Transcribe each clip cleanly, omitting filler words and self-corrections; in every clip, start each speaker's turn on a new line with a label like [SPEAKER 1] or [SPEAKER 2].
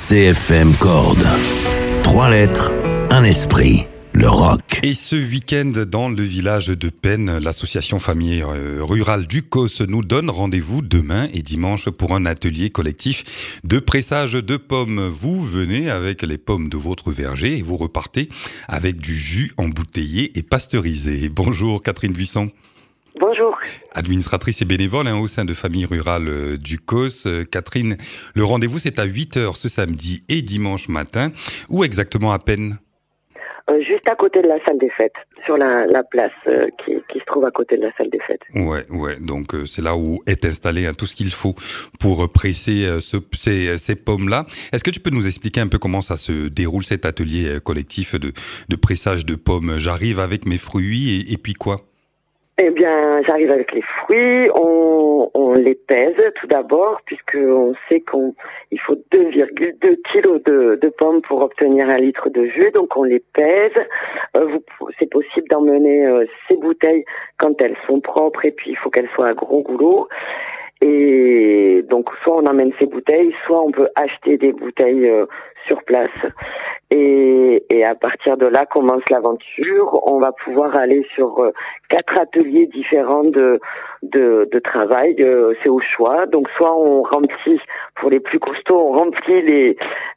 [SPEAKER 1] CFM Corde. 3 lettres, un esprit. Le rock.
[SPEAKER 2] Et ce week-end, dans le village de Pennes, l'association famille rurale du Causse nous donne rendez-vous demain et dimanche pour un atelier collectif de pressage de pommes. Vous venez avec les pommes de votre verger et vous repartez avec du jus embouteillé et pasteurisé. Bonjour Catherine Buisson.
[SPEAKER 3] Bonjour.
[SPEAKER 2] Administratrice et bénévole au sein de Famille Rurale du Causse. Catherine, le rendez-vous c'est à 8h ce samedi et dimanche matin. Où exactement à Pennes ?
[SPEAKER 3] Juste à côté de la salle des fêtes, sur la place qui se trouve à côté de la salle des fêtes.
[SPEAKER 2] Ouais. Donc c'est là où est installé tout ce qu'il faut pour presser ces pommes-là. Est-ce que tu peux nous expliquer un peu comment ça se déroule cet atelier collectif de pressage de pommes ? J'arrive avec mes fruits et puis quoi ?
[SPEAKER 3] Eh bien, j'arrive avec les fruits, on les pèse tout d'abord, puisqu'on sait qu'il faut 2,2 kilos de pommes pour obtenir 1 litre de jus, donc on les pèse. C'est possible d'emmener ces bouteilles quand elles sont propres, et puis il faut qu'elles soient à gros goulot. Et donc, soit on emmène ces bouteilles, soit on peut acheter des bouteilles sur place. Et à partir de là commence l'aventure. On va pouvoir aller sur 4 ateliers différents de travail. C'est au choix. Donc, soit on remplit, pour les plus costauds, on remplit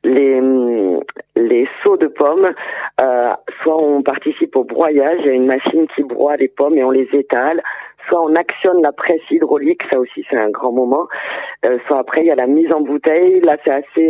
[SPEAKER 3] les seaux de pommes. Soit on participe au broyage. Il y a une machine qui broie les pommes et on les étale. Soit on actionne la presse hydraulique, ça aussi c'est un grand moment. Soit après il y a la mise en bouteille. Là c'est assez,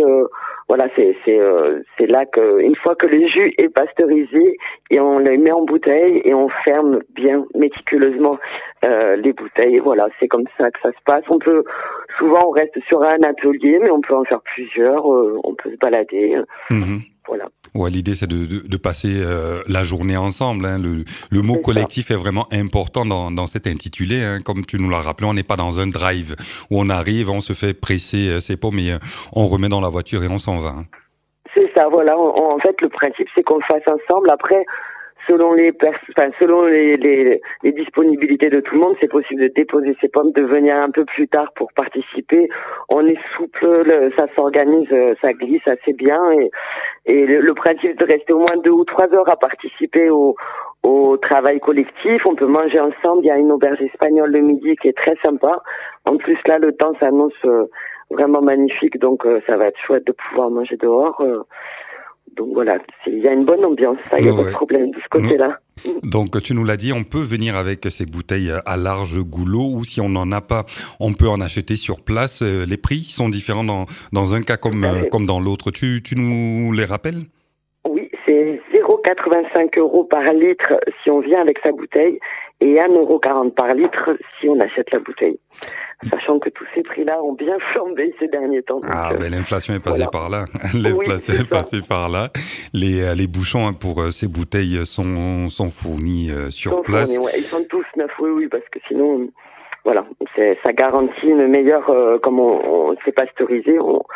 [SPEAKER 3] c'est là que une fois que le jus est pasteurisé et on le met en bouteille et on ferme bien méticuleusement les bouteilles. Et voilà, c'est comme ça que ça se passe. Souvent on reste sur un atelier, mais on peut en faire plusieurs. On peut se balader. Voilà.
[SPEAKER 2] Ouais, l'idée c'est de passer la journée ensemble. Le mot collectif est vraiment important dans cet intitulé. Comme tu nous l'as rappelé, on n'est pas dans un drive où on arrive, on se fait presser ses pommes et on remet dans la voiture et on s'en va.
[SPEAKER 3] C'est ça, voilà. En fait, le principe c'est qu'on le fasse ensemble. Après, selon les disponibilités de tout le monde, c'est possible de déposer ses pommes, de venir un peu plus tard pour participer. On est souple, ça s'organise, ça glisse assez bien et le principe de rester au moins 2 ou 3 heures à participer au travail collectif. On peut manger ensemble. Il y a une auberge espagnole le midi qui est très sympa. En plus là, le temps s'annonce vraiment magnifique, donc ça va être chouette de pouvoir manger dehors. Donc voilà, il y a une bonne ambiance, il n'y a pas de problème de ce côté-là.
[SPEAKER 2] Donc tu nous l'as dit, on peut venir avec ces bouteilles à large goulot ou si on n'en a pas, on peut en acheter sur place. Les prix sont différents dans un cas comme dans l'autre. Tu nous les rappelles ?
[SPEAKER 3] Oui, c'est 0,85 € par litre si on vient avec sa bouteille et 1,40 € par litre si on achète la bouteille. Sachant que tous ces prix-là ont bien flambé ces derniers temps. Donc,
[SPEAKER 2] l'inflation est passée par là. L'inflation est passée par là. Les bouchons pour ces bouteilles sont fournis sur place.
[SPEAKER 3] Ils sont tous neufs, oui, parce que sinon, voilà, ça garantit une meilleure, comme on s'est pasteurisé,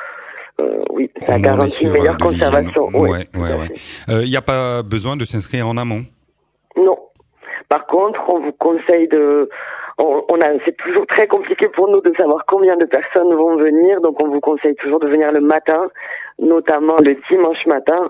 [SPEAKER 3] ça garantit une meilleure conservation.
[SPEAKER 2] Il n'y a pas besoin de s'inscrire en amont ?
[SPEAKER 3] Non. Par contre, on vous conseille c'est toujours très compliqué pour nous de savoir combien de personnes vont venir, donc on vous conseille toujours de venir le matin, notamment le dimanche matin.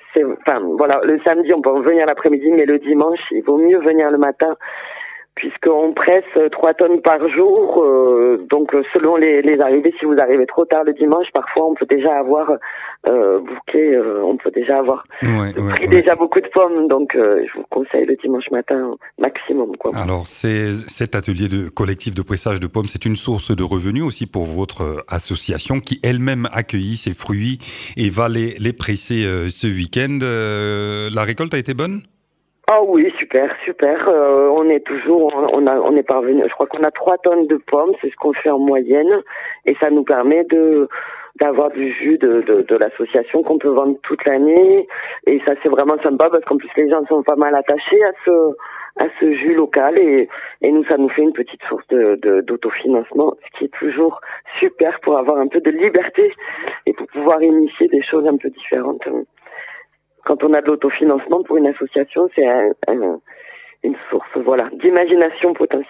[SPEAKER 3] Le samedi on peut venir l'après-midi, mais le dimanche il vaut mieux venir le matin, puisqu'on presse 3 tonnes par jour, donc selon les arrivées, si vous arrivez trop tard le dimanche, parfois on peut déjà avoir bouquet, on peut déjà avoir pris déjà beaucoup de pommes, donc je vous conseille le dimanche matin maximum, quoi.
[SPEAKER 2] Alors cet atelier de collectif de pressage de pommes, c'est une source de revenus aussi pour votre association qui elle-même accueillit ses fruits et va les presser ce week-end. La récolte a été bonne ?
[SPEAKER 3] Ah oui, super. On est parvenu. Je crois qu'on a 3 tonnes de pommes, c'est ce qu'on fait en moyenne, et ça nous permet d'avoir du jus de l'association qu'on peut vendre toute l'année. Et ça c'est vraiment sympa parce qu'en plus les gens sont pas mal attachés à ce jus local et nous ça nous fait une petite source d'autofinancement, ce qui est toujours super pour avoir un peu de liberté et pour pouvoir initier des choses un peu différentes. Quand on a de l'autofinancement pour une association, c'est une source, d'imagination potentielle.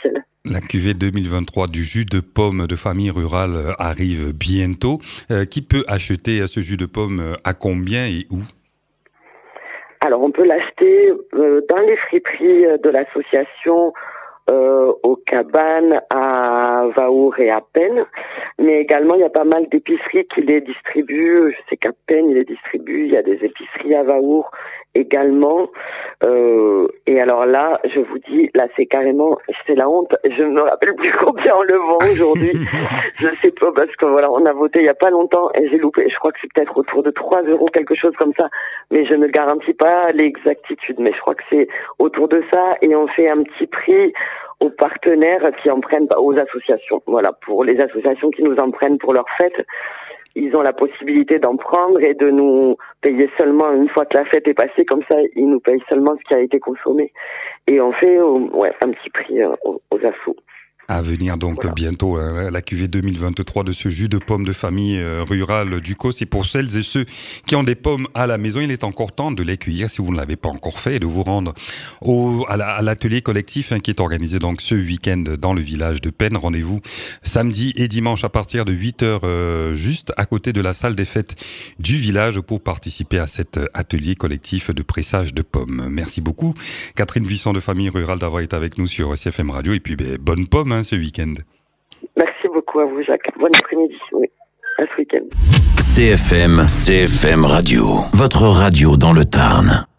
[SPEAKER 2] La cuvée 2023 du jus de pomme de famille rurale arrive bientôt. Qui peut acheter ce jus de pomme à combien et où?
[SPEAKER 3] Alors, on peut l'acheter dans les friperies de l'association, aux cabanes, à Vaour et à Penne. Mais également, il y a pas mal d'épiceries qui les distribuent. Je sais qu'à Penne, ils les distribuent. Il y a des épiceries à Vaour également. Et alors là, je vous dis, là, c'est carrément, c'est la honte. Je ne me rappelle plus combien on le vend aujourd'hui. Je sais pas, parce que voilà, on a voté il y a pas longtemps et j'ai loupé. Je crois que c'est peut-être autour de 3 €, quelque chose comme ça. Mais je ne garantis pas l'exactitude. Mais je crois que c'est autour de ça. Et on fait un petit prix aux partenaires qui en prennent, aux associations. Voilà, pour les associations qui nous en prennent pour leur fête, ils ont la possibilité d'en prendre et de nous payer seulement une fois que la fête est passée. Comme ça, ils nous payent seulement ce qui a été consommé. Et on fait un petit prix aux assos.
[SPEAKER 2] À venir donc voilà. Bientôt la cuvée 2023 de ce jus de pomme de famille rurale du Causse. Et pour celles et ceux qui ont des pommes à la maison, il est encore temps de les cueillir si vous ne l'avez pas encore fait et de vous rendre à l'atelier collectif qui est organisé donc ce week-end dans le village de Penne. Rendez-vous samedi et dimanche à partir de 8h juste à côté de la salle des fêtes du village pour participer à cet atelier collectif de pressage de pommes. Merci beaucoup Catherine Buisson de Famille Rurale d'avoir été avec nous sur CFM Radio et puis bonne pomme ce week-end.
[SPEAKER 3] Merci beaucoup à vous Jacques. Bon après-midi. Oui, à ce week-end.
[SPEAKER 1] CFM Radio, votre radio dans le Tarn.